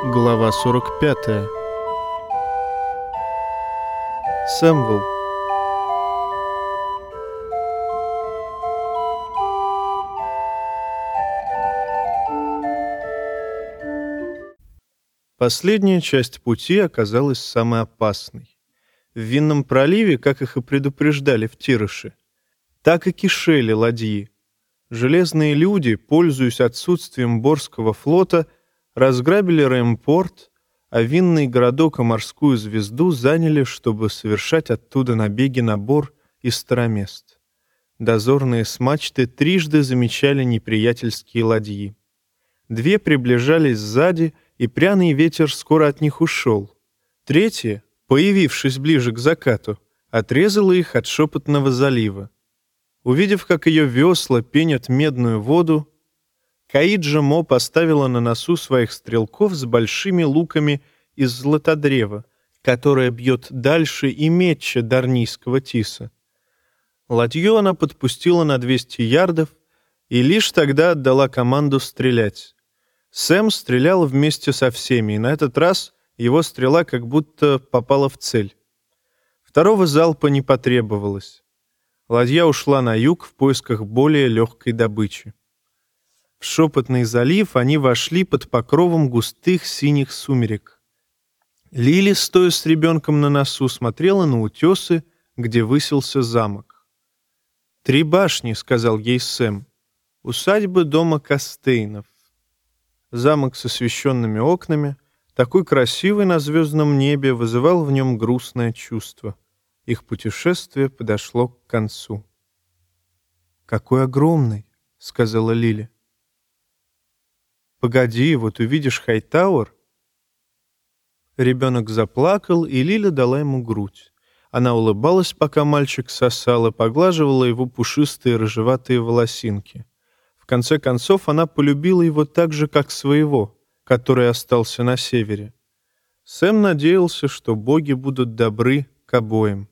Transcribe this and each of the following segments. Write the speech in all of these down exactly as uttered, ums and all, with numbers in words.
Глава сорок пятая. Сэмвелл. Последняя часть пути оказалась самой опасной. В Винном проливе, как их и предупреждали в Тирыше, так и кишели ладьи. Железные люди, пользуясь отсутствием Борского флота, разграбили Реймпорт, а винный городок и морскую звезду заняли, чтобы совершать оттуда набеги на Бор и Старомест. Дозорные с мачты трижды замечали неприятельские ладьи. Две приближались сзади, и пряный ветер скоро от них ушел. Третья, появившись ближе к закату, отрезала их от Шепотного залива. Увидев, как ее весла пенят медную воду, Каиджа Мо поставила на носу своих стрелков с большими луками из златодрева, которое бьет дальше и метче Дарнийского тиса. Ладью она подпустила на двести ярдов и лишь тогда отдала команду стрелять. Сэм стрелял вместе со всеми, и на этот раз его стрела как будто попала в цель. Второго залпа не потребовалось. Ладья ушла на юг в поисках более легкой добычи. В Шепотный залив они вошли под покровом густых синих сумерек. Лили, стоя с ребенком на носу, смотрела на утесы, где высился замок. «Три башни», — сказал ей Сэм, — «усадьбы дома Кастейнов». Замок с освещенными окнами, такой красивый на звездном небе, вызывал в нем грустное чувство. Их путешествие подошло к концу. «Какой огромный», — сказала Лили. «Погоди, вот увидишь Хайтауэр». Ребенок заплакал, и Лиля дала ему грудь. Она улыбалась, пока мальчик сосал, и поглаживала его пушистые рыжеватые волосинки. В конце концов, она полюбила его так же, как своего, который остался на севере. Сэм надеялся, что боги будут добры к обоим.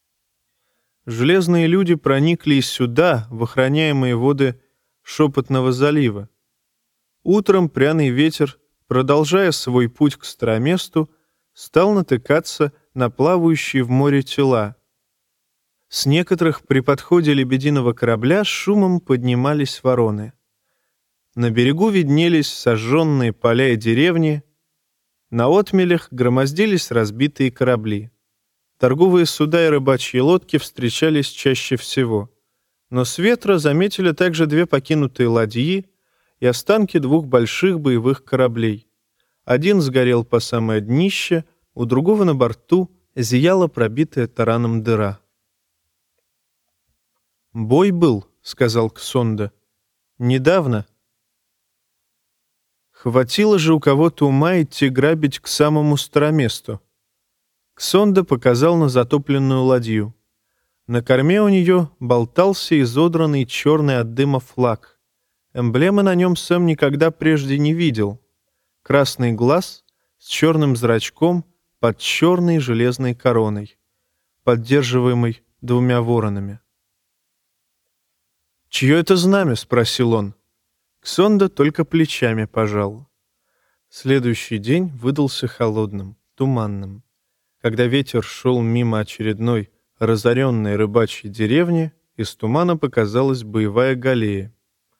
Железные люди проникли и сюда, в охраняемые воды Шепотного залива. Утром пряный ветер, продолжая свой путь к Староместу, стал натыкаться на плавающие в море тела. С некоторых при подходе лебединого корабля с шумом поднимались вороны. На берегу виднелись сожженные поля и деревни, на отмелях громоздились разбитые корабли. Торговые суда и рыбачьи лодки встречались чаще всего. Но с ветра заметили также две покинутые ладьи и останки двух больших боевых кораблей. Один сгорел по самое днище, у другого на борту зияла пробитая тараном дыра. «Бой был», — сказал Ксонда. «Недавно». Хватило же у кого-то ума идти грабить к самому Староместу. Ксонда показал на затопленную ладью. На корме у нее болтался изодранный черный от дыма флаг. Эмблемы на нем Сэм никогда прежде не видел. Красный глаз с черным зрачком под черной железной короной, поддерживаемой двумя воронами. «Чье это знамя?» — спросил он. Ксонда только плечами пожал. Следующий день выдался холодным, туманным. Когда ветер шел мимо очередной разоренной рыбачьей деревни, из тумана показалась боевая галея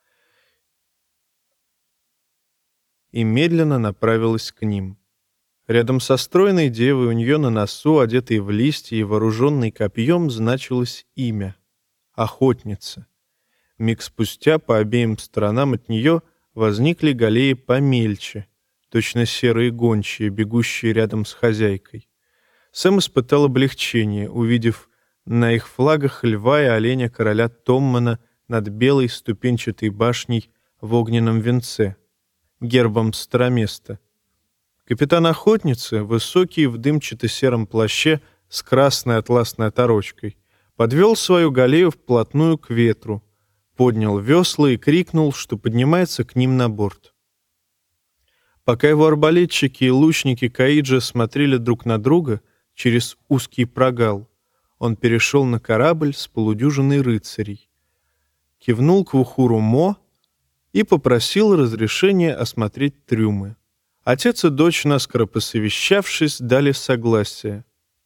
и медленно направилась к ним. Рядом со стройной девой у нее на носу, одетой в листья и вооруженной копьем, значилось имя — Охотница. Миг спустя по обеим сторонам от нее возникли галеи помельче, точно серые гончие, бегущие рядом с хозяйкой. Сэм испытал облегчение, увидев на их флагах льва и оленя короля Томмана над белой ступенчатой башней в огненном венце, гербом Староместа. Капитан Охотницы, высокий в дымчато-сером плаще с красной атласной оторочкой, подвел свою галею вплотную к ветру, поднял весла и крикнул, что поднимается к ним на борт. Пока его арбалетчики и лучники Каиджа смотрели друг на друга через узкий прогал, он перешел на корабль с полудюжиной рыцарей, кивнул к Вухуру Мо и попросил разрешения осмотреть трюмы. Отец и дочь, наскоро посовещавшись, дали согласие.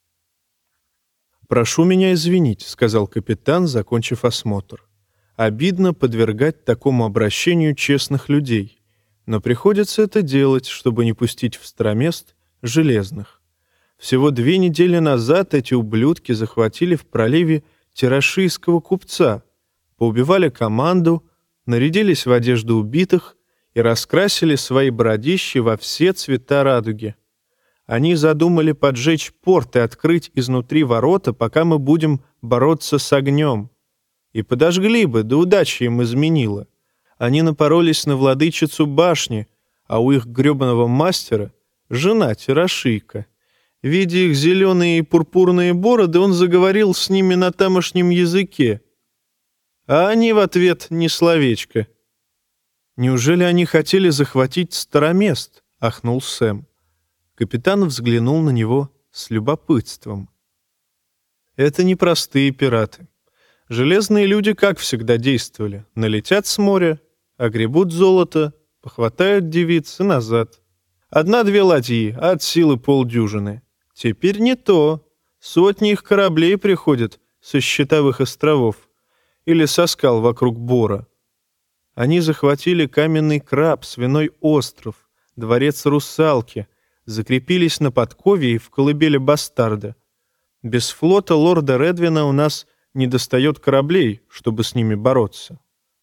«Прошу меня извинить», — сказал капитан, закончив осмотр. «Обидно подвергать такому обращению честных людей, но приходится это делать, чтобы не пустить в Старомест железных. Всего две недели назад эти ублюдки захватили в проливе тирашийского купца, поубивали команду, нарядились в одежду убитых и раскрасили свои бородищи во все цвета радуги. Они задумали поджечь порт и открыть изнутри ворота, пока мы будем бороться с огнем. И подожгли бы, да удача им изменила. Они напоролись на владычицу башни, а у их гребаного мастера жена тирашийка. Видя их зеленые и пурпурные бороды, он заговорил с ними на тамошнем языке. А они в ответ ни словечко. «Неужели они хотели захватить Старомест?» — ахнул Сэм. Капитан взглянул на него с любопытством. «Это не простые пираты. Железные люди, как всегда, действовали. Налетят с моря, огребут золото, похватают девиц и назад. Одна-две ладьи, а от силы полдюжины. Теперь не то. Сотни их кораблей приходят со щитовых островов или со скал вокруг Бора. Они захватили каменный краб, свиной остров, дворец русалки, закрепились на подкове и в колыбели бастарда. Без флота лорда Редвина у нас недостает кораблей, чтобы с ними бороться».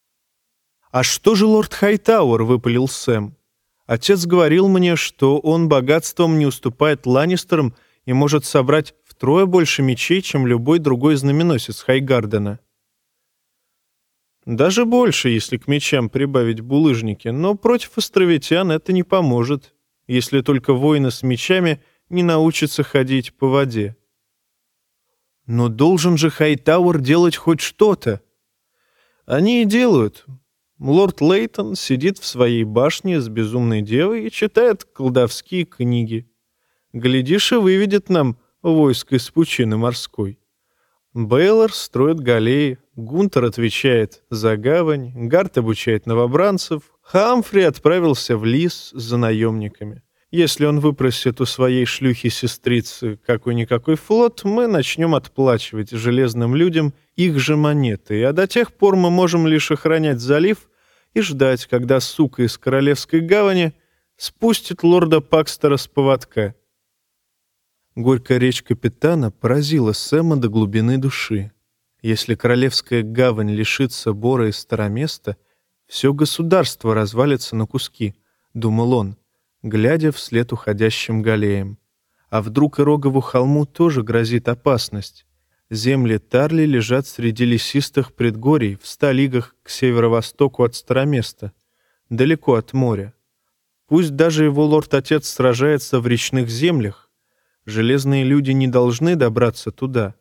«А что же лорд Хайтауэр?» — выпалил Сэм. «Отец говорил мне, что он богатством не уступает Ланнистерам и может собрать втрое больше мечей, чем любой другой знаменосец Хайгардена». «Даже больше, если к мечам прибавить булыжники, но против островитян это не поможет, если только воины с мечами не научатся ходить по воде». «Но должен же Хайтауэр делать хоть что-то». «Они и делают. Лорд Лейтон сидит в своей башне с безумной девой и читает колдовские книги. Глядишь, и выведет нам войско из пучины морской. Бейлор строит галеи, Гунтер отвечает за гавань, Гарт обучает новобранцев, Хамфри отправился в Лис за наемниками. Если он выпросит у своей шлюхи-сестрицы какой-никакой флот, мы начнем отплачивать железным людям их же монеты, а до тех пор мы можем лишь охранять залив и ждать, когда сука из Королевской гавани спустит лорда Пакстера с поводка». Горькая речь капитана поразила Сэма до глубины души. Если Королевская гавань лишится Бора и Староместа, все государство развалится на куски, — думал он, глядя вслед уходящим галеям. А вдруг и Рогову холму тоже грозит опасность? Земли Тарли лежат среди лесистых предгорий в ста лигах к северо-востоку от Староместа, далеко от моря. Пусть даже его лорд-отец сражается в речных землях, железные люди не должны добраться туда.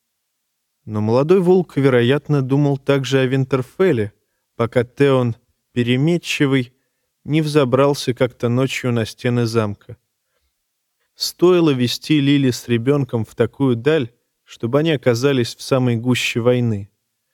Но молодой волк, вероятно, думал также о Винтерфелле, пока Теон Переметчивый не взобрался как-то ночью на стены замка. Стоило вести Лили с ребенком в такую даль, чтобы они оказались в самой гуще войны.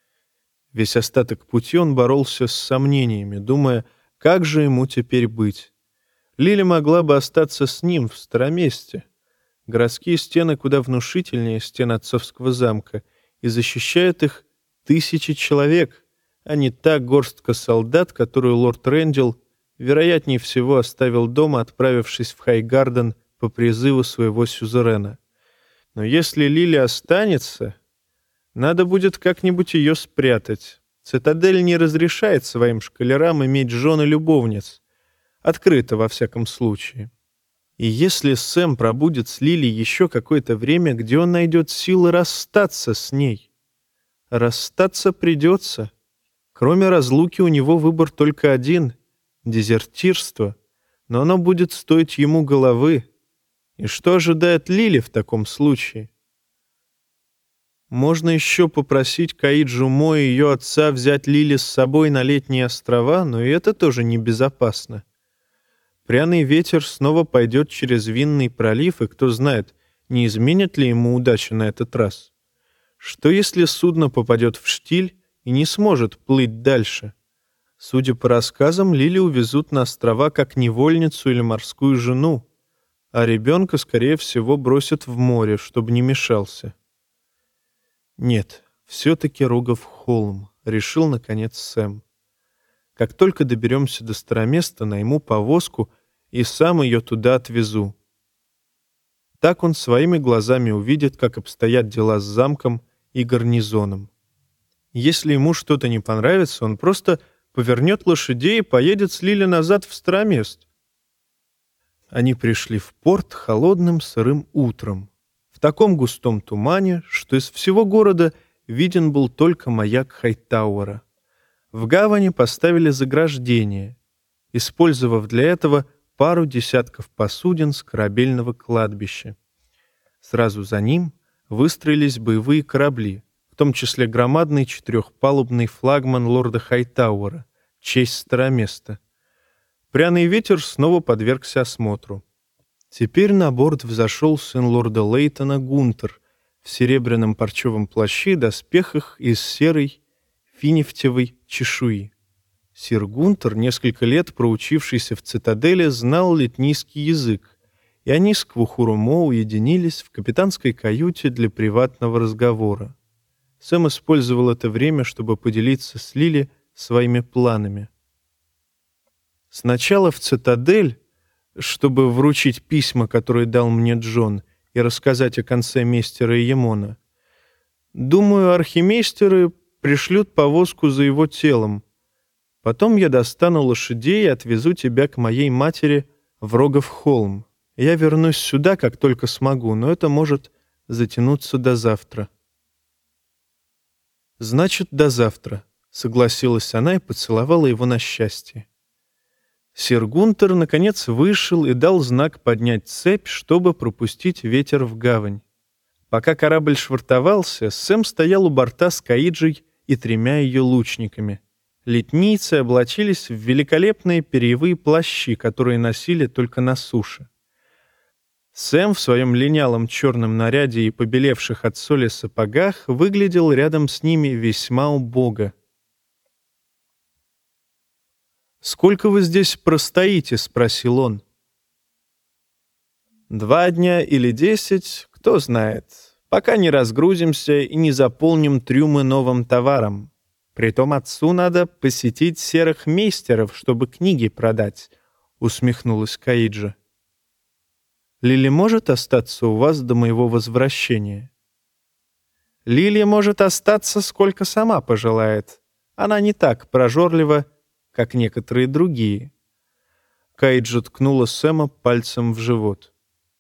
Весь остаток пути он боролся с сомнениями, думая, как же ему теперь быть. Лили могла бы остаться с ним в Староместе. Городские стены куда внушительнее стен отцовского замка, и защищают их тысячи человек, а не та горстка солдат, которую лорд Рэндилл, вероятнее всего, оставил дома, отправившись в Хайгарден по призыву своего сюзерена. Но если Лили останется, надо будет как-нибудь ее спрятать. Цитадель не разрешает своим школярам иметь жен и любовниц. Открыто, во всяком случае. И если Сэм пробудет с Лили еще какое-то время, где он найдет силы расстаться с ней? Расстаться придется. Кроме разлуки у него выбор только один — дезертирство. Но оно будет стоить ему головы. И что ожидает Лили в таком случае? Можно еще попросить Каиджу Мо и ее отца взять Лили с собой на летние острова, но и это тоже небезопасно. Пряный ветер снова пойдет через Винный пролив, и кто знает, не изменит ли ему удача на этот раз. Что если судно попадет в штиль и не сможет плыть дальше? Судя по рассказам, Лили увезут на острова как невольницу или морскую жену, а ребенка, скорее всего, бросят в море, чтобы не мешался. Нет, все-таки Рогов холм, решил, наконец, Сэм. Как только доберемся до староместа, найму повозку и сам ее туда отвезу. Так он своими глазами увидит, как обстоят дела с замком и гарнизоном. Если ему что-то не понравится, он просто повернет лошадей и поедет с Лили назад в старомест. Они пришли в порт холодным сырым утром, в таком густом тумане, что из всего города виден был только маяк Хайтауэра. В гавани поставили заграждение, использовав для этого пару десятков посудин с корабельного кладбища. Сразу за ним выстроились боевые корабли, в том числе громадный четырехпалубный флагман лорда Хайтауэра, честь староместа. Пряный ветер снова подвергся осмотру. Теперь на борт взошел сын лорда Лейтона Гунтер в серебряном парчевом плаще и доспехах из серой финифтевой чешуи. Сир Гунтер, несколько лет проучившийся в цитадели, знал литнийский язык, и они с Квухурумо уединились в капитанской каюте для приватного разговора. Сэм использовал это время, чтобы поделиться с Лили своими планами. Сначала в цитадель, чтобы вручить письма, которые дал мне Джон, и рассказать о конце мейстера Емона. Думаю, архимейстеры пришлют повозку за его телом. Потом я достану лошадей и отвезу тебя к моей матери в Рогов холм. Я вернусь сюда, как только смогу, но это может затянуться до завтра. Значит, до завтра, согласилась она и поцеловала его на счастье. Сир Гунтер, наконец, вышел и дал знак поднять цепь, чтобы пропустить ветер в гавань. Пока корабль швартовался, Сэм стоял у борта с Каиджей и тремя ее лучниками. Литнийцы облачились в великолепные перьевые плащи, которые носили только на суше. Сэм в своем линялом черном наряде и побелевших от соли сапогах выглядел рядом с ними весьма убого. «Сколько вы здесь простоите?» — спросил он. «Два дня или десять, кто знает, пока не разгрузимся и не заполним трюмы новым товаром. Притом отцу надо посетить серых мейстеров, чтобы книги продать», — усмехнулась Каиджа. «Лили может остаться у вас до моего возвращения?» «Лили может остаться, сколько сама пожелает. Она не так прожорлива, как некоторые другие». Каиджа ткнула Сэма пальцем в живот.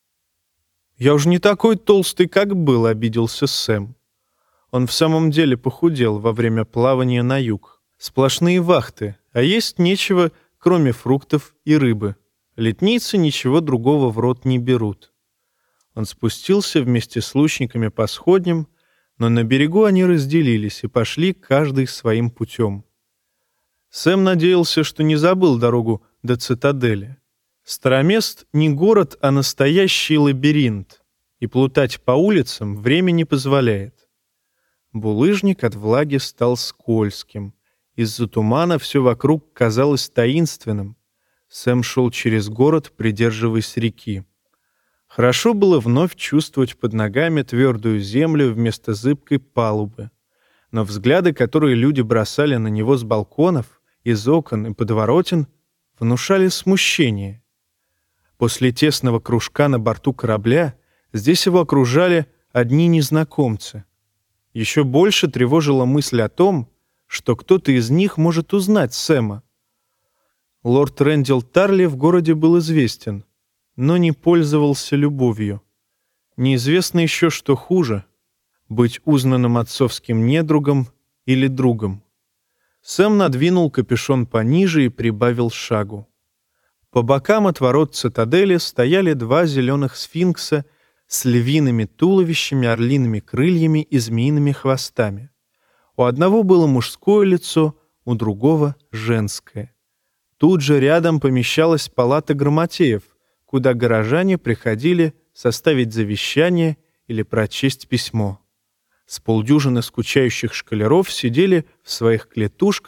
«Я уж не такой толстый, как был», — обиделся Сэм. Он в самом деле похудел во время плавания на юг. Сплошные вахты, а есть нечего, кроме фруктов и рыбы. Литнийцы ничего другого в рот не берут. Он спустился вместе с лучниками по сходням, но на берегу они разделились и пошли каждый своим путем. Сэм надеялся, что не забыл дорогу до цитадели. Старомест не город, а настоящий лабиринт, и плутать по улицам время не позволяет. Булыжник от влаги стал скользким. Из-за тумана все вокруг казалось таинственным. Сэм шел через город, придерживаясь реки. Хорошо было вновь чувствовать под ногами твердую землю вместо зыбкой палубы. Но взгляды, которые люди бросали на него с балконов, из окон и подворотен, внушали смущение. После тесного кружка на борту корабля здесь его окружали одни незнакомцы. Еще больше тревожила мысль о том, что кто-то из них может узнать Сэма. Лорд Рэндалл Тарли в городе был известен, но не пользовался любовью. Неизвестно еще, что хуже — быть узнанным отцовским недругом или другом. Сэм надвинул капюшон пониже и прибавил шагу. По бокам от ворот цитадели стояли два зеленых сфинкса с львиными туловищами, орлиными крыльями и змеиными хвостами. У одного было мужское лицо, у другого — женское. Тут же рядом помещалась палата грамотеев, куда горожане приходили составить завещание или прочесть письмо. С полдюжины скучающих школяров сидели в своих клетушках,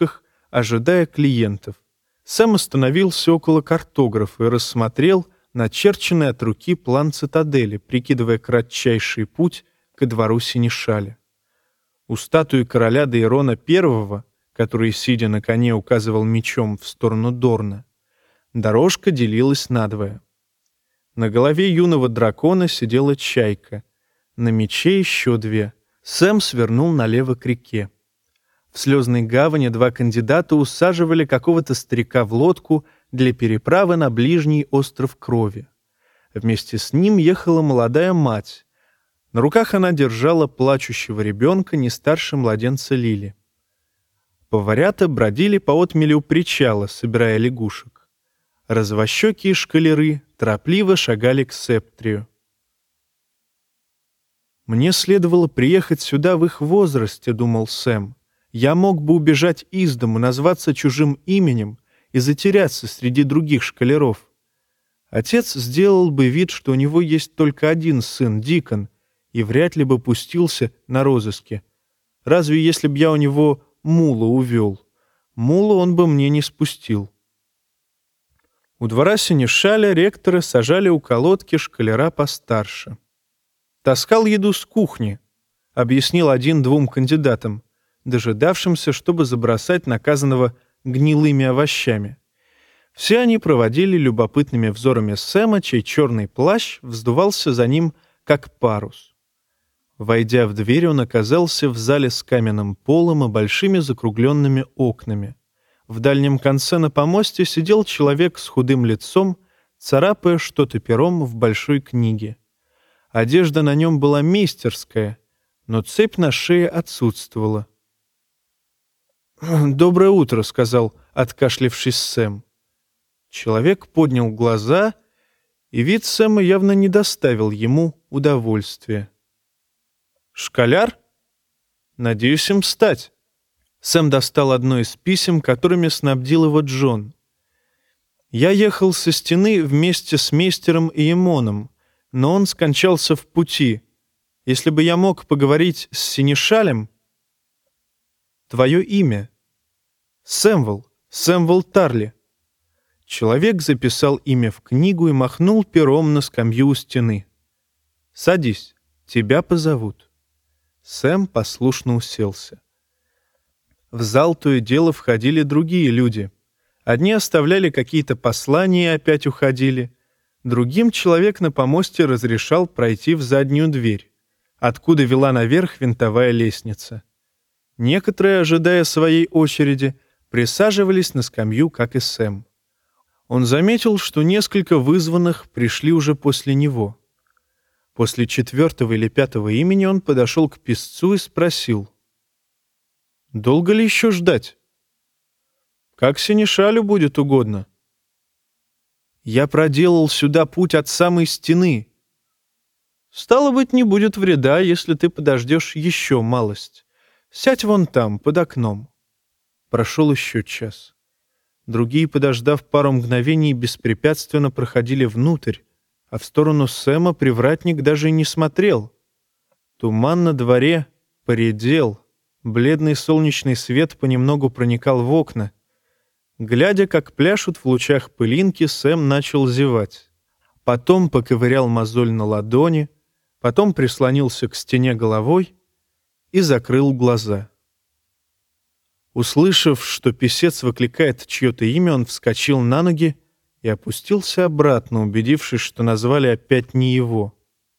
ожидая клиентов. Сэм остановился около картографа и рассмотрел начерченный от руки план цитадели, прикидывая кратчайший путь ко двору Сенешаля. У статуи короля Дейрона Первого, который, сидя на коне, указывал мечом в сторону Дорна, дорожка делилась надвое. На голове юного дракона сидела чайка, на мече еще две. Сэм свернул налево к реке. В Слезной гавани два кандидата усаживали какого-то старика в лодку для переправы на ближний остров Крови. Вместе с ним ехала молодая мать. На руках она держала плачущего ребенка не старше младенца Лили. Поварята бродили по отмели у причала, собирая лягушек. Развощекие шкалеры торопливо шагали к Септрию. «Мне следовало приехать сюда в их возрасте», — думал Сэм. «Я мог бы убежать из дому, назваться чужим именем и затеряться среди других шкалеров. Отец сделал бы вид, что у него есть только один сын, Дикон, и вряд ли бы пустился на розыски. Разве если б я у него мула увел? Мулу он бы мне не спустил». У двора Сенешаля ректора сажали у колодки шкалера постарше. «Таскал еду с кухни», — объяснил один двум кандидатам, дожидавшимся, чтобы забросать наказанного гнилыми овощами. Все они проводили любопытными взорами Сэма, чей черный плащ вздувался за ним, как парус. Войдя в дверь, он оказался в зале с каменным полом и большими закругленными окнами. В дальнем конце на помосте сидел человек с худым лицом, царапая что-то пером в большой книге. Одежда на нем была мейстерская, но цепь на шее отсутствовала. «Доброе утро», — сказал, откашлившись Сэм. Человек поднял глаза, и вид Сэма явно не доставил ему удовольствия. «Школяр? Надеюсь им стать». Сэм достал одно из писем, которыми снабдил его Джон. «Я ехал со стены вместе с мейстером Иемоном, но он скончался в пути. Если бы я мог поговорить с Сенешалем...» «Твое имя?» «Сэмвелл, Сэмвелл Тарли». Человек записал имя в книгу и махнул пером на скамью у стены. «Садись, тебя позовут». Сэм послушно уселся. В зал то и дело входили другие люди. Одни оставляли какие-то послания и опять уходили. Другим человек на помосте разрешал пройти в заднюю дверь, откуда вела наверх винтовая лестница. Некоторые, ожидая своей очереди, присаживались на скамью, как и Сэм. Он заметил, что несколько вызванных пришли уже после него. После четвертого или пятого имени он подошел к писцу и спросил: «Долго ли еще ждать?» «Как Сенешалю будет угодно». «Я проделал сюда путь от самой стены». «Стало быть, не будет вреда, если ты подождешь еще малость. Сядь вон там, под окном». Прошел еще час. Другие, подождав пару мгновений, беспрепятственно проходили внутрь, а в сторону Сэма привратник даже и не смотрел. Туман на дворе поредел, бледный солнечный свет понемногу проникал в окна. Глядя, как пляшут в лучах пылинки, Сэм начал зевать. Потом поковырял мозоль на ладони, потом прислонился к стене головой и закрыл глаза. Услышав, что писец выкликает чье-то имя, он вскочил на ноги и опустился обратно, убедившись, что назвали опять не его.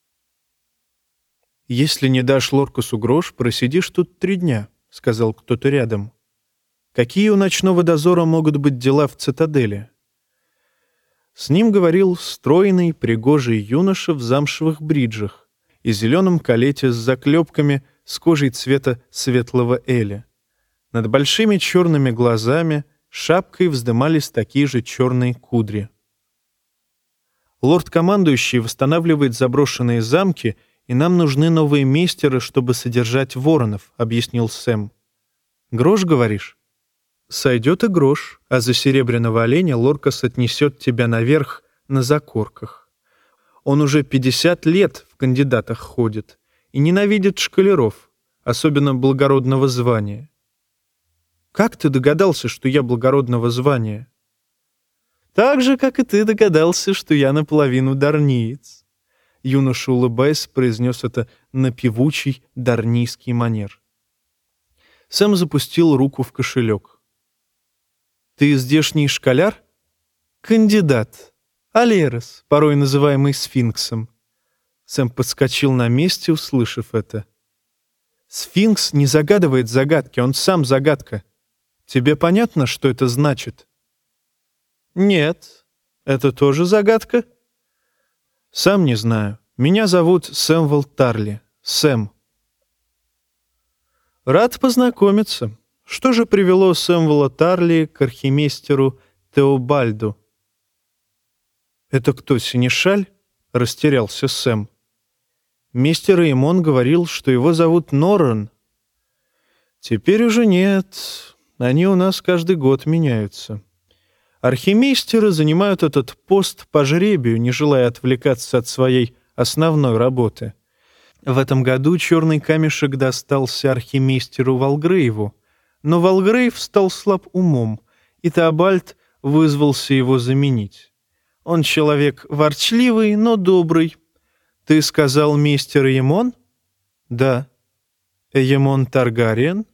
«Если не дашь Лоркасу грош, просидишь тут три дня», — сказал кто-то рядом. «Какие у ночного дозора могут быть дела в цитадели?» С ним говорил стройный, пригожий юноша в замшевых бриджах и зеленом калете с заклепками с кожей цвета светлого эля. Над большими черными глазами шапкой вздымались такие же черные кудри. «Лорд-командующий восстанавливает заброшенные замки, и нам нужны новые мейстеры, чтобы содержать воронов», — объяснил Сэм. «Грош, говоришь?» «Сойдет и грош, а за серебряного оленя Лоркас отнесет тебя наверх на закорках. Он уже пятьдесят лет в кандидатах ходит и ненавидит шкалеров, особенно благородного звания. Как ты догадался, что я благородного звания? Так же, как и ты догадался, что я наполовину дарниец. Юноша, улыбаясь, произнес это на певучий дарнийский манер. Сэм запустил руку в кошелек. Ты здешний школяр? Кандидат. Алерос, порой называемый сфинксом. Сэм подскочил на месте, услышав это. Сфинкс не загадывает загадки, он сам загадка. Тебе понятно, что это значит? Нет. Это тоже загадка? Сам не знаю. Меня зовут Сэмвел Тарли. Сэм. Рад познакомиться. Что же привело Сэмвела Тарли к архимейстеру Теобальду? Это кто, синешаль? Растерялся Сэм. Мистер Эймон говорил, что его зовут Норрен. Теперь уже нет. Они у нас каждый год меняются. Архимейстеры занимают этот пост по жребию, не желая отвлекаться от своей основной работы. В этом году черный камешек достался архимейстеру Валгрейву, но Валгрейв стал слаб умом, и Теобальд вызвался его заменить. Он человек ворчливый, но добрый. Ты сказал, мистер Эймон? Да. Эймон Таргариен?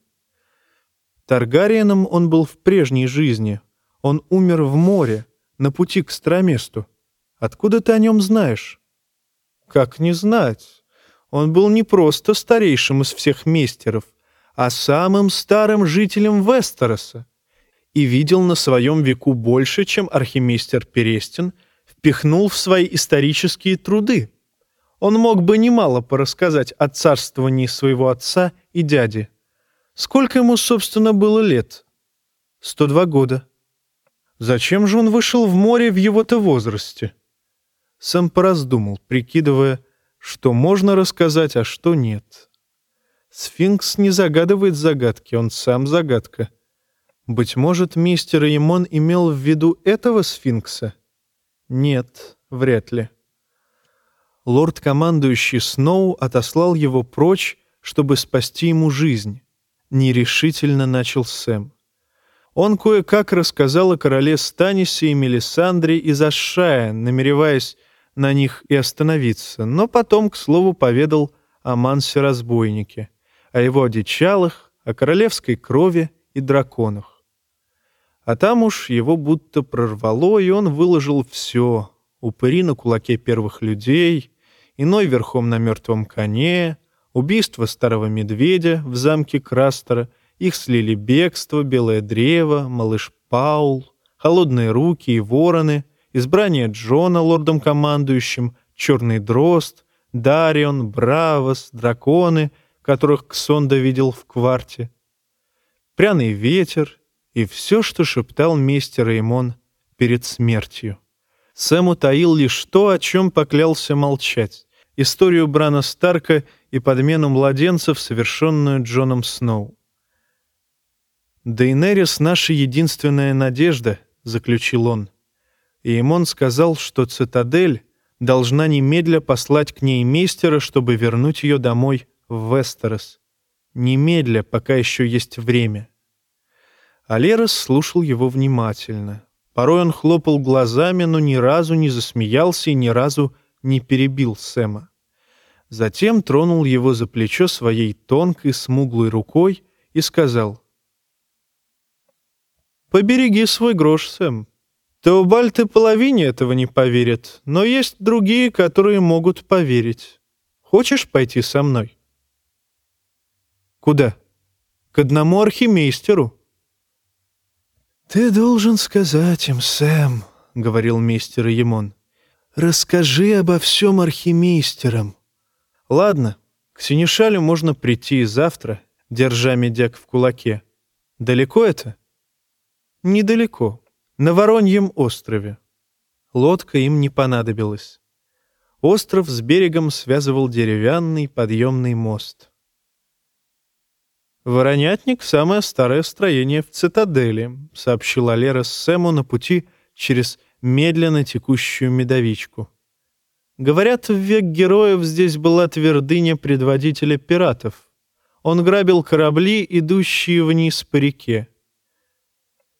Таргариеном он был в прежней жизни. Он умер в море, на пути к Староместу. Откуда ты о нем знаешь? Как не знать? Он был не просто старейшим из всех мейстеров, а самым старым жителем Вестероса, и видел на своем веку больше, чем архимейстер Перестин впихнул в свои исторические труды. Он мог бы немало порассказать о царствовании своего отца и дяди. Сколько ему, собственно, было лет? Сто два года. Зачем же он вышел в море в его-то возрасте? Сэм пораздумал, прикидывая, что можно рассказать, а что нет. Сфинкс не загадывает загадки, он сам загадка. Быть может, мистер Эймон имел в виду этого сфинкса? Нет, вряд ли. Лорд-командующий Сноу отослал его прочь, чтобы спасти ему жизнь. Нерешительно начал Сэм. Он кое-как рассказал о короле Станисе и Мелисандре из Ашшая, намереваясь на них и остановиться, но потом, к слову, поведал о Мансе-разбойнике, о его одичалах, о королевской крови и драконах. А там уж его будто прорвало, и он выложил все. Упыри на кулаке первых людей, иной верхом на мертвом коне, убийство старого медведя в замке Крастера, их слили бегство, белое древо, малыш Паул, холодные руки и вороны, избрание Джона лордом-командующим, черный дрозд, Дарион, Бравос, драконы, которых Ксонда видел в кварте, пряный ветер и все, что шептал мистер Эймон перед смертью. Сэм утаил лишь то, о чем поклялся молчать. Историю Брана Старка и подмену младенцев, совершенную Джоном Сноу. «Дейнерис — наша единственная надежда», — заключил он. И Эймон сказал, что цитадель должна немедля послать к ней мейстера, чтобы вернуть ее домой в Вестерос. Немедля, пока еще есть время. Алерос слушал его внимательно. Порой он хлопал глазами, но ни разу не засмеялся и ни разу не перебил Сэма. Затем тронул его за плечо своей тонкой смуглой рукой и сказал: «Побереги свой грош, Сэм. Теобальд и половине этого не поверит, но есть другие, которые могут поверить. Хочешь пойти со мной?» «Куда?» «К одному архимейстеру». «Ты должен сказать им, Сэм», — говорил мейстер Эймон. «Расскажи обо всем архимейстерам». «Ладно, к синешалю можно прийти и завтра, держа медяк в кулаке. Далеко это?» «Недалеко. На Вороньем острове». Лодка им не понадобилась. Остров с берегом связывал деревянный подъемный мост. «Воронятник — самое старое строение в цитадели», — сообщил Алерос Сэму на пути через медленно текущую медовичку. «Говорят, в век героев здесь была твердыня предводителя пиратов. Он грабил корабли, идущие вниз по реке.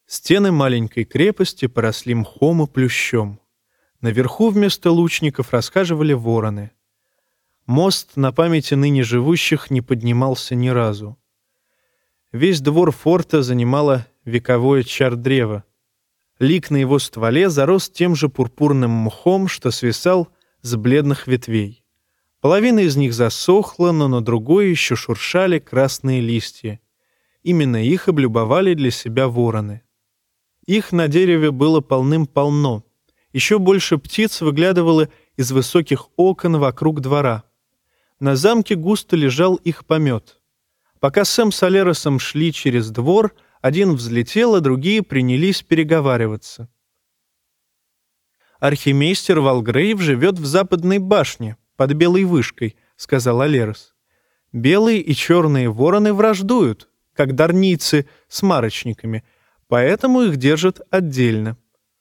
Стены маленькой крепости поросли мхом и плющом. Наверху вместо лучников расхаживали вороны. Мост на памяти ныне живущих не поднимался ни разу. Весь двор форта занимало вековое чардрево. Лик на его стволе зарос тем же пурпурным мхом, что свисал с бледных ветвей. Половина из них засохла, но на другой еще шуршали красные листья. Именно их облюбовали для себя вороны. Их на дереве было полным-полно. Еще больше птиц выглядывало из высоких окон вокруг двора. На замке густо лежал их помет. Пока Сэм с Алеросом шли через двор, один взлетел, а другие принялись переговариваться. «Архимейстер Валгрейв живет в западной башне, под белой вышкой», — сказал Алерос. «Белые и черные вороны враждуют, как дарнийцы с марочниками, поэтому их держат отдельно».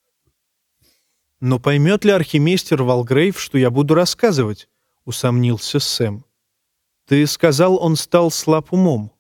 «Но поймет ли архимейстер Валгрейв, что я буду рассказывать?» — усомнился Сэм. «Ты сказал, он стал слаб умом».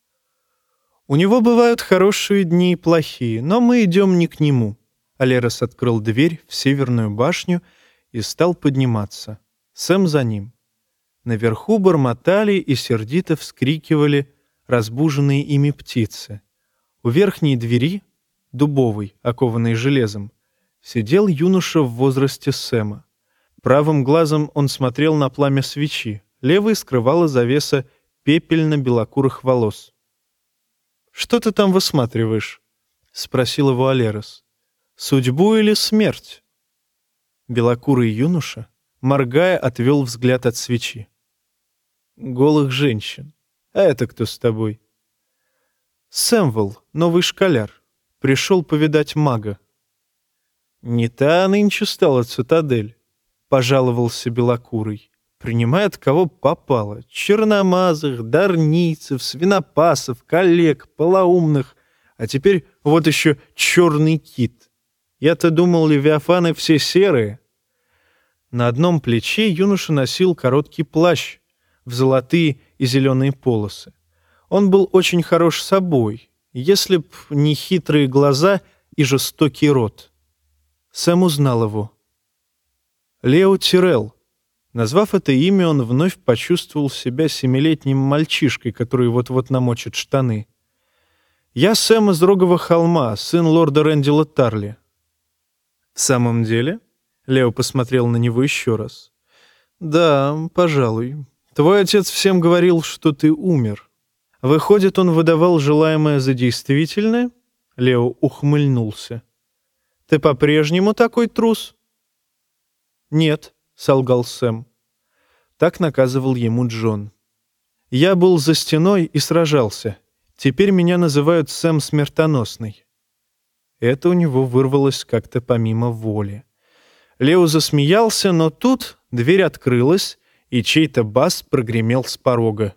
«У него бывают хорошие дни и плохие, но мы идем не к нему». Алерос открыл дверь в северную башню и стал подниматься. Сэм за ним. Наверху бормотали и сердито вскрикивали разбуженные ими птицы. У верхней двери, дубовой, окованной железом, сидел юноша в возрасте Сэма. Правым глазом он смотрел на пламя свечи, левой скрывала завеса пепельно-белокурых волос. «Что ты там высматриваешь?» — спросил его Алерос. «Судьбу или смерть?» Белокурый юноша, моргая, отвел взгляд от свечи. «Голых женщин. А это кто с тобой?» «Сэмвелл, новый школяр. Пришел повидать мага». «Не та нынче стала цитадель», — пожаловался Белокурый. «Принимает кого попало. Черномазых, дарнийцев, свинопасов, коллег, полоумных. А теперь вот еще черный кит. Я-то думал, левиафаны все серые». На одном плече юноша носил короткий плащ в золотые и зеленые полосы. Он был очень хорош собой, если б не хитрые глаза и жестокий рот. Сэм узнал его. Лео Тирелл. Назвав это имя, он вновь почувствовал себя семилетним мальчишкой, который вот-вот намочит штаны. «Я Сэм из Рогового холма, сын лорда Рэндила Тарли». «В самом деле?» — Лео посмотрел на него еще раз. «Да, пожалуй. Твой отец всем говорил, что ты умер. Выходит, он выдавал желаемое за действительное?» Лео ухмыльнулся. «Ты по-прежнему такой трус?» «Нет», — солгал Сэм. Так наказывал ему Джон. «Я был за стеной и сражался. Теперь меня называют Сэм Смертоносный». Это у него вырвалось как-то помимо воли. Лео засмеялся, но тут дверь открылась, и чей-то бас прогремел с порога.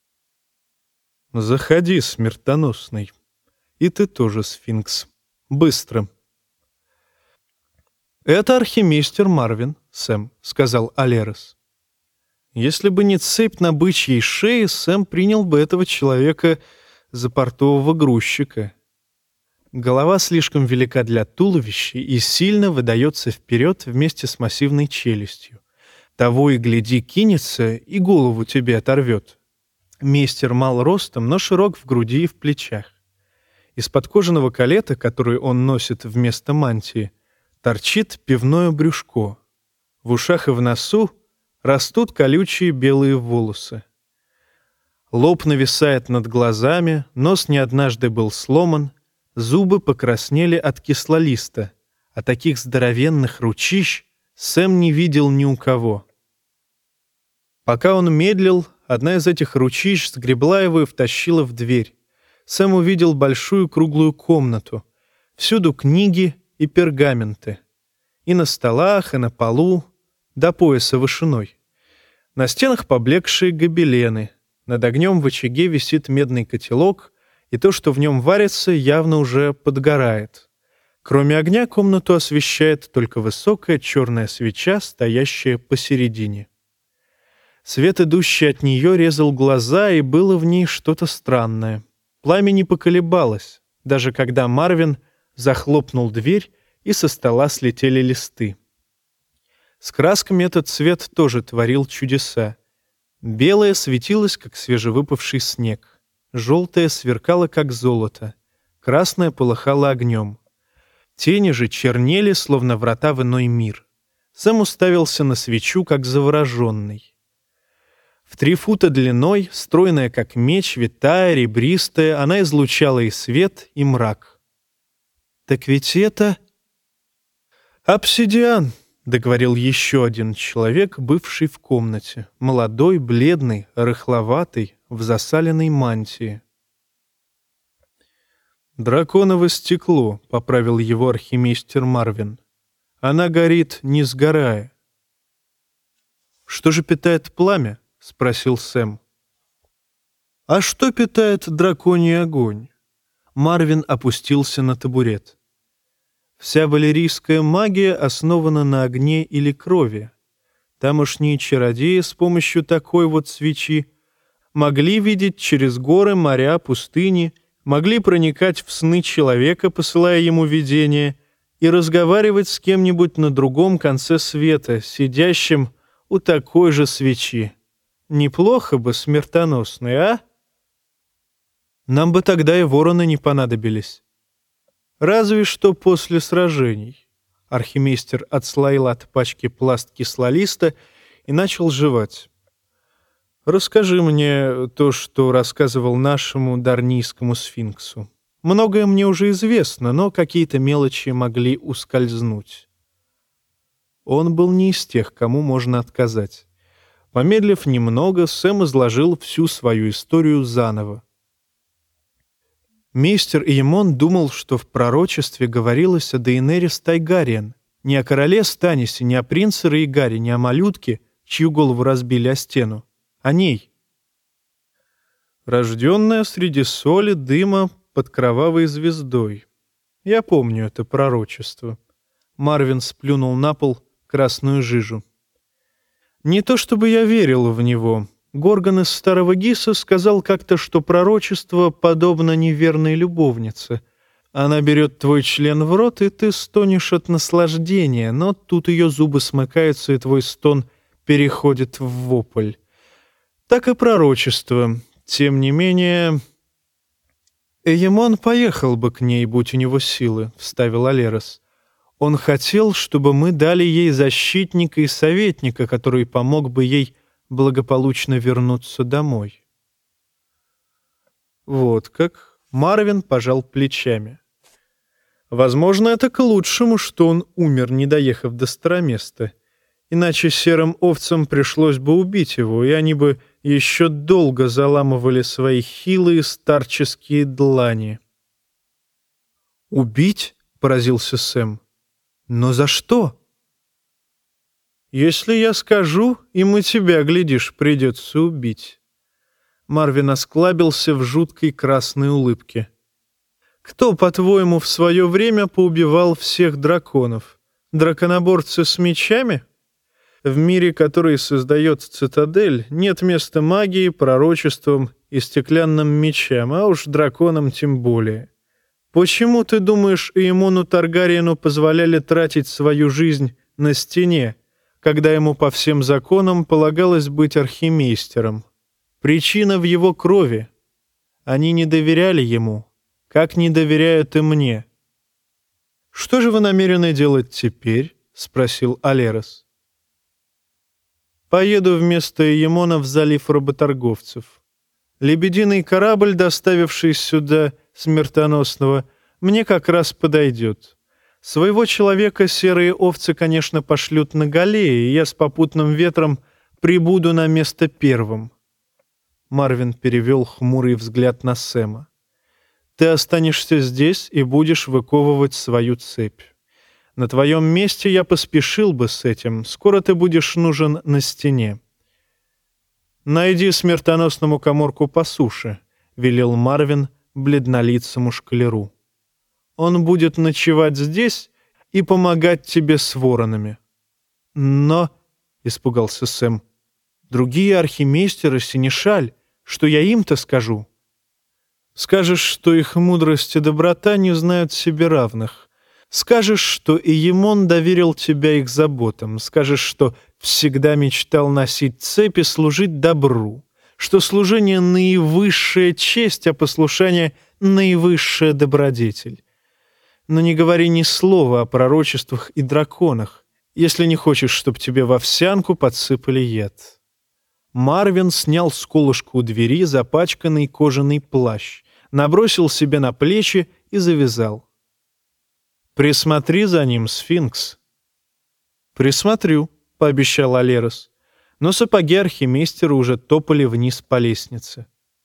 «Заходи, Смертоносный. И ты тоже, Сфинкс. Быстро». «Это архимейстер Марвин, Сэм», — сказал Алерос. Если бы не цепь на бычьей шее, Сэм принял бы этого человека за портового грузчика. Голова слишком велика для туловища и сильно выдается вперед вместе с массивной челюстью. Того и гляди кинется, и голову тебе оторвет. Мейстер мал ростом, но широк в груди и в плечах. Из-под кожаного калета, который он носит вместо мантии, торчит пивное брюшко. В ушах и в носу растут колючие белые волосы. Лоб нависает над глазами, нос не однажды был сломан, зубы покраснели от кислолиста, а таких здоровенных ручищ Сэм не видел ни у кого. Пока он медлил, одна из этих ручищ сгребла его и втащила в дверь. Сэм увидел большую круглую комнату. Всюду книги и пергаменты. И на столах, и на полу, до пояса вышиной. На стенах поблекшие гобелены. Над огнем в очаге висит медный котелок, и то, что в нем варится, явно уже подгорает. Кроме огня комнату освещает только высокая черная свеча, стоящая посередине. Свет, идущий от нее, резал глаза, и было в ней что-то странное. Пламя не поколебалось, даже когда Марвин захлопнул дверь, и со стола слетели листы. С красками этот цвет тоже творил чудеса. Белое светилось, как свежевыпавший снег. Желтое сверкало, как золото. Красное полыхало огнем. Тени же чернели, словно врата в иной мир. Сэм уставился на свечу, как завороженный. В три фута длиной, стройная, как меч, витая, ребристая, она излучала и свет, и мрак. «Так ведь это...» «Обсидиан», — договорил еще один человек, бывший в комнате. Молодой, бледный, рыхловатый, в засаленной мантии. «Драконово стекло», — поправил его архимейстер Марвин. «Она горит, не сгорая». «Что же питает пламя?» — спросил Сэм. «А что питает драконий огонь?» Марвин опустился на табурет. «Вся валерийская магия основана на огне или крови. Тамошние чародеи с помощью такой вот свечи могли видеть через горы, моря, пустыни, могли проникать в сны человека, посылая ему видения, и разговаривать с кем-нибудь на другом конце света, сидящим у такой же свечи. Неплохо бы, смертоносный, а? Нам бы тогда и вороны не понадобились. Разве что после сражений». Архимейстер отслоил от пачки пласт кислолиста и начал жевать. «Расскажи мне то, что рассказывал нашему дарнийскому сфинксу. Многое мне уже известно, но какие-то мелочи могли ускользнуть». Он был не из тех, кому можно отказать. Помедлив немного, Сэм изложил всю свою историю заново. Мейстер Иемон думал, что в пророчестве говорилось о Дейенерис Тайгариен, не о короле Станисе, не о принце Рейгаре, не о малютке, чью голову разбили о стену. О ней. Рожденная среди соли, дыма, под кровавой звездой. Я помню это пророчество. Марвин сплюнул на пол красную жижу. Не то чтобы я верил в него. Горгон из Старого Гиса сказал как-то, что пророчество подобно неверной любовнице. Она берет твой член в рот, и ты стонешь от наслаждения, но тут ее зубы смыкаются, и твой стон переходит в вопль. Так и пророчество. Тем не менее... «Эйемон поехал бы к ней, будь у него силы», — вставил Алерос. «Он хотел, чтобы мы дали ей защитника и советника, который помог бы ей благополучно вернуться домой». Вот как. Марвин пожал плечами. Возможно, это к лучшему, что он умер, не доехав до Староместа. Иначе серым овцам пришлось бы убить его, и они бы еще долго заламывали свои хилые старческие длани. «Убить?» — поразился Сэм. «Но за что?» «Если я скажу, им и тебя, глядишь, придется убить». Марвин осклабился в жуткой красной улыбке. «Кто, по-твоему, в свое время поубивал всех драконов? Драконоборцы с мечами? В мире, который создает цитадель, нет места магии, пророчествам и стеклянным мечам, а уж драконам тем более. Почему, ты думаешь, Эйемону Таргариену позволяли тратить свою жизнь на стене, когда ему по всем законам полагалось быть архимейстером? Причина в его крови. Они не доверяли ему, как не доверяют и мне». «Что же вы намерены делать теперь?» — спросил Алерос. «Поеду вместо Эйемона в залив работорговцев. Лебединый корабль, доставивший сюда смертоносного, мне как раз подойдет. Своего человека серые овцы, конечно, пошлют на галее, и я с попутным ветром прибуду на место первым». Марвин перевел хмурый взгляд на Сэма. «Ты останешься здесь и будешь выковывать свою цепь. На твоем месте я поспешил бы с этим. Скоро ты будешь нужен на стене. Найди смертоносному каморку по суше», — велел Марвин бледнолицому шкалеру. «Он будет ночевать здесь и помогать тебе с воронами». «Но...» — испугался Сэм. «Другие архимейстеры, синешаль, что я им-то скажу?» Скажешь, что их мудрость и доброта не знают себе равных. Скажешь, что Иемон доверил тебя их заботам. Скажешь, что всегда мечтал носить цепи, служить добру. Что служение — наивысшая честь, а послушание — наивысшая добродетель. Но не говори ни слова о пророчествах и драконах, если не хочешь, чтобы тебе в овсянку подсыпали яд». Марвин снял с колышка у двери запачканный кожаный плащ, набросил себе на плечи и завязал. «Присмотри за ним, сфинкс». «Присмотрю», — пообещал Алерос, но сапоги архимейстера уже топали вниз по лестнице.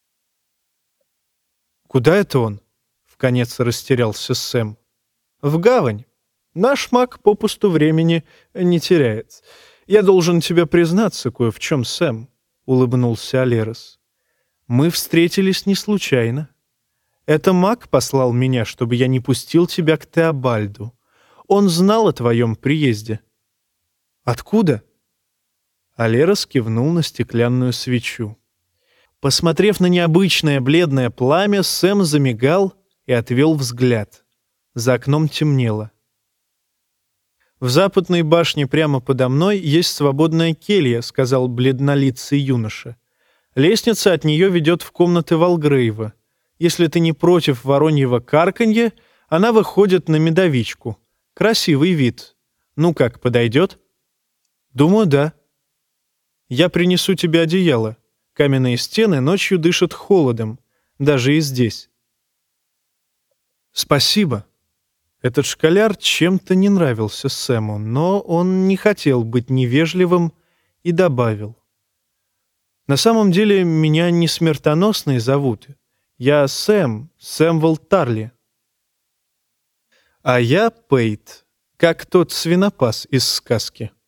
«Куда это он?» — вконец растерялся Сэм. «В гавань. Наш маг попусту времени не теряет. Я должен тебе признаться кое в чем, Сэм», — улыбнулся Алерос. «Мы встретились не случайно. Это маг послал меня, чтобы я не пустил тебя к Теобальду. Он знал о твоем приезде». «Откуда?» Алерос кивнул на стеклянную свечу. Посмотрев на необычное бледное пламя, Сэм замигал и отвел взгляд. За окном темнело. «В западной башне прямо подо мной есть свободная келья», — сказал бледнолицый юноша. «Лестница от нее ведет в комнаты Валгрейва. Если ты не против вороньего карканья, она выходит на медовичку. Красивый вид. Ну как, подойдет?» «Думаю, да». «Я принесу тебе одеяло. Каменные стены ночью дышат холодом, даже и здесь». «Спасибо». Этот школяр чем-то не нравился Сэму, но он не хотел быть невежливым и добавил: «На самом деле меня не смертоносные зовут. Я Сэм, Сэмвол Тарли». «А я Пейт, как тот свинопас из сказки».